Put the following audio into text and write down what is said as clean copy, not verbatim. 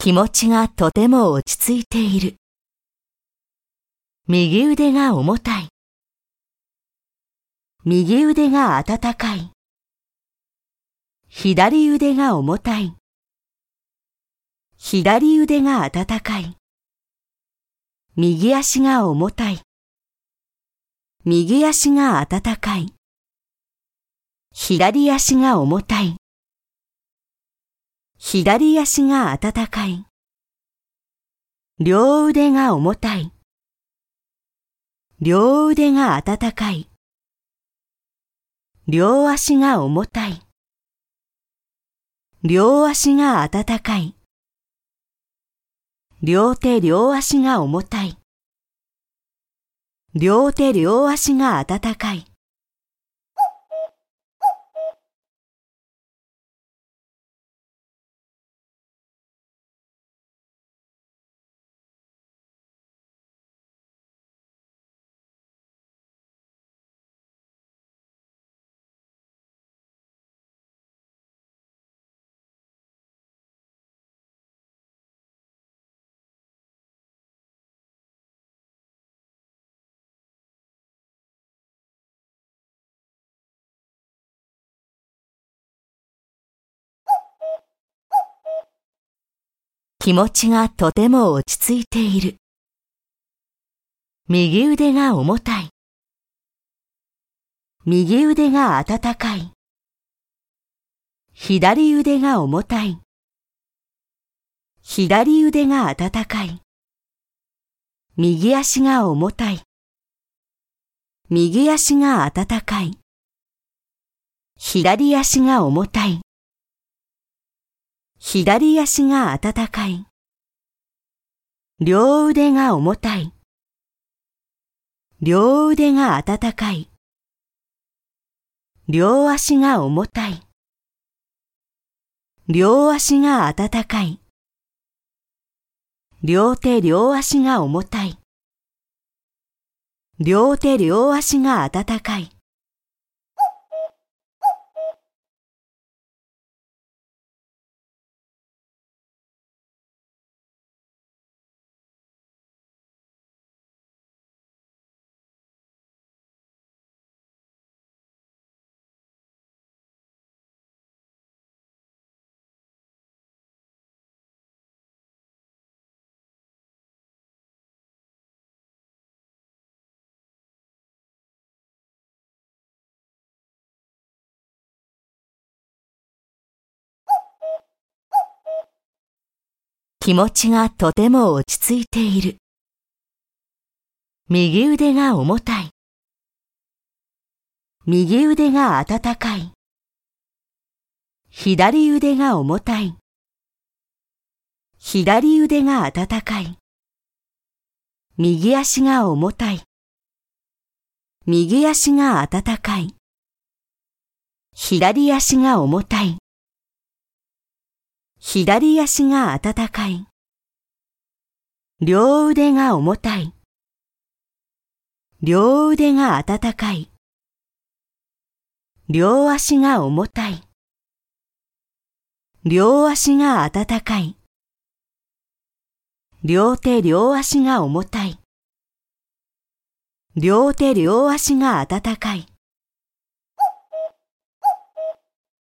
気持ちがとても落ち着いている。右腕が重たい。右腕が温かい。左腕が重たい。左腕が温かい。右足が重たい。右足が温かい。左足が重たい。左足が温かい。両腕が重たい。両腕が温かい。両足が重たい。両足が温かい。両手両足が重たい。両手両足が温かい。気持ちがとても落ち着いている。右腕が重たい。右腕が温かい。左腕が重たい。左腕が温かい。右足が重たい。右足が温かい。左足が重たい。左足が温かい。両腕が重たい。両腕が温かい。両足が重たい。両足が温かい。両手両足が重たい。両手両足が温かい。気持ちがとても落ち着いている。右腕が重たい。右腕が温かい。左腕が重たい。左腕が温かい。右足が重たい。右足が温かい。左足が重たい。左足が温かい。両腕が重たい。両腕が温かい。両足が重たい。両足が温かい。両手両足が重たい。両手両足が温かい。